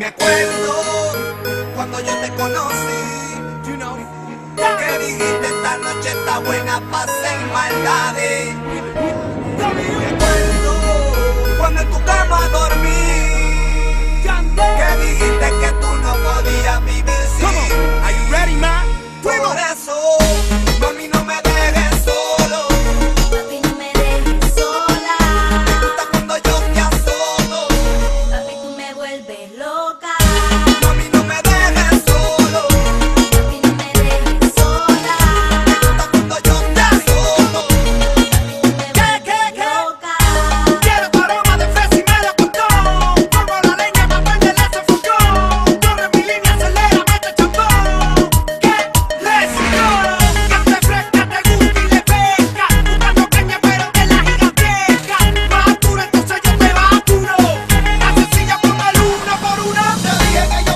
Recuerdo cuando yo te conocí, que dijiste esta noche está buena para hacer maldades. Recuerdo cuando en tu cama dormí, que dijiste que tú no podías vivir sin. Are you ready, man? Por eso, mami, no me dejes solo. Papi, no me dejes sola. Me gusta cuando yo te azoto. Papi, tú me vuelves loca. Mami, no me dejes solo. Papi, no me dejes sola. Me gusta cuando yo te azoto. Papi, tú me vuelves loca. Quiero tu aroma de fresa y melocotón. Como la leña para prenderle ese fogón. Corre mi línea, acelera, mete chambón. Let's go. Que te fresca, te gusta y le pesca. Buscando peña pero de la gigantesca. Más duro, entonces yo te vacuno. La sencilla ponme el uno por uno. Te dije que